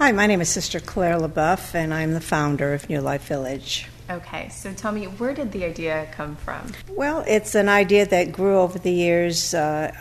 Hi, my name is Sister Claire LaBeouf, and I'm the founder of New Life Village. Okay, so tell me, where did the idea come from? Well, it's an idea that grew over the years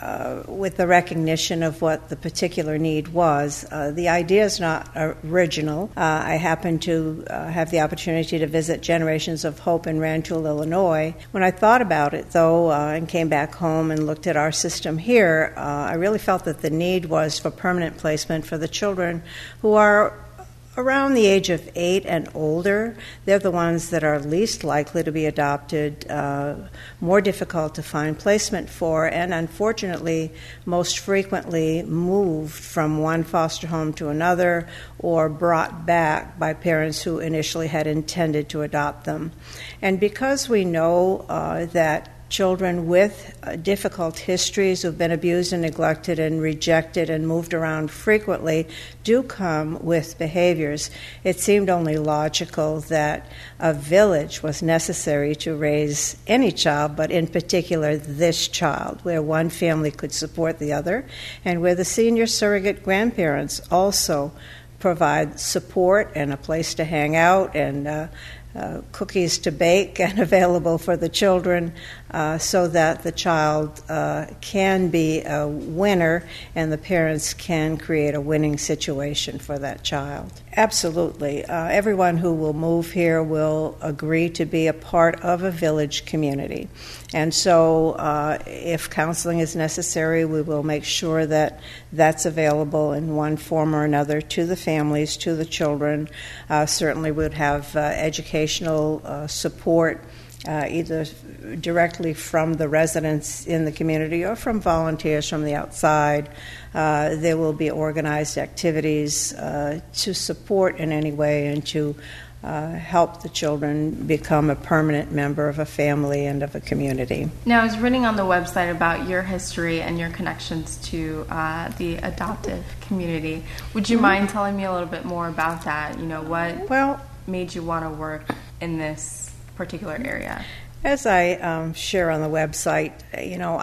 with the recognition of what the particular need was. The idea is not original. I happened to have the opportunity to visit Generations of Hope in Rantoul, Illinois. When I thought about it, though, and came back home and looked at our system here, I really felt that the need was for permanent placement for the children who are around the age of 8 and older. They're the ones that are least likely to be adopted, more difficult to find placement for, and unfortunately most frequently moved from one foster home to another or brought back by parents who initially had intended to adopt them. And because we know that children with difficult histories who've been abused and neglected and rejected and moved around frequently do come with behaviors, it seemed only logical that a village was necessary to raise any child, but in particular this child, where one family could support the other and where the senior surrogate grandparents also provide support and a place to hang out and cookies to bake and available for the children so that the child can be a winner and the parents can create a winning situation for that child. Absolutely. Everyone who will move here will agree to be a part of a village community. And so if counseling is necessary, we will make sure that that's available in one form or another to the families, to the children. Certainly we would have educational support either directly from the residents in the community or from volunteers from the outside. There will be organized activities to support in any way and to help the children become a permanent member of a family and of a community. Now, I was reading on the website about your history and your connections to the adoptive community. Would you mind telling me a little bit more about that? You know, what made you want to work in this particular area? As I share on the website, you know,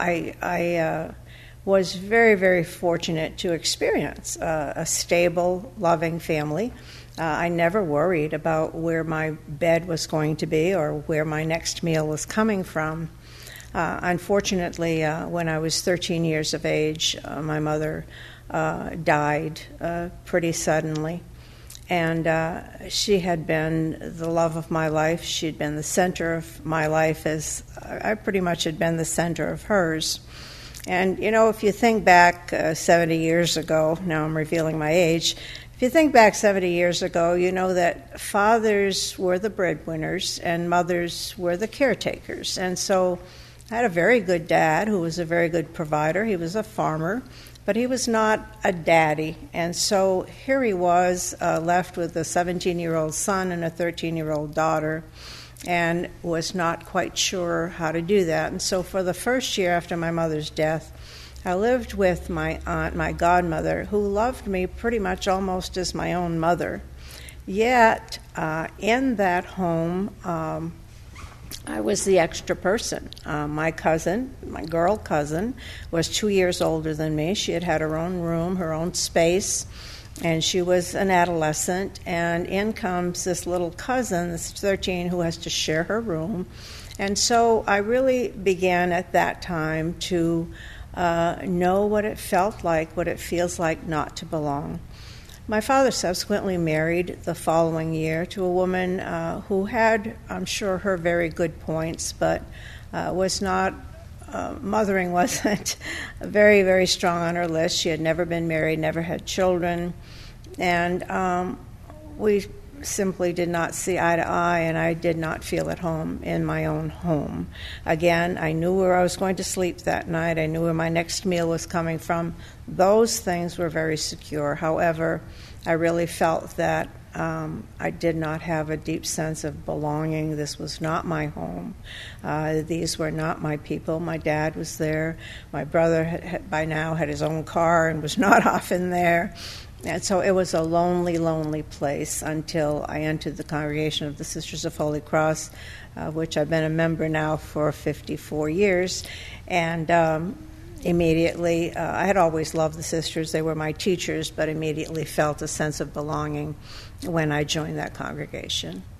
I was very, very fortunate to experience a stable, loving family. I never worried about where my bed was going to be or where my next meal was coming from. Unfortunately, when I was 13 years of age, my mother died pretty suddenly. And she had been the love of my life. She'd been the center of my life as I pretty much had been the center of hers. And, you know, if you think back 70 years ago, now I'm revealing my age, if you think back 70 years ago, you know that fathers were the breadwinners and mothers were the caretakers. And so I had a very good dad who was a very good provider. He was a farmer, but he was not a daddy. And so here he was left with a 17-year-old son and a 13-year-old daughter and was not quite sure how to do that. And so for the first year after my mother's death, I lived with my aunt, my godmother, who loved me pretty much almost as my own mother. Yet, in that home, I was the extra person. My cousin, my girl cousin, was 2 years older than me. She had had her own room, her own space, and she was an adolescent. And in comes this little cousin, this 13, who has to share her room. And so I really began at that time to know what it felt like, what it feels like not to belong. My father subsequently married the following year to a woman who had, I'm sure, her very good points, but was not, mothering wasn't very, very strong on her list. She had never been married, never had children, and we simply did not see eye to eye, and I did not feel at home in my own home. Again, I knew where I was going to sleep that night. I knew where my next meal was coming from. Those things were very secure. However, I really felt that I did not have a deep sense of belonging. This was not my home. These were not my people. My dad was there. My brother had by now had his own car and was not often there. And so it was a lonely, lonely place until I entered the congregation of the Sisters of Holy Cross, which I've been a member now for 54 years. And immediately, I had always loved the sisters. They were my teachers, but immediately felt a sense of belonging when I joined that congregation.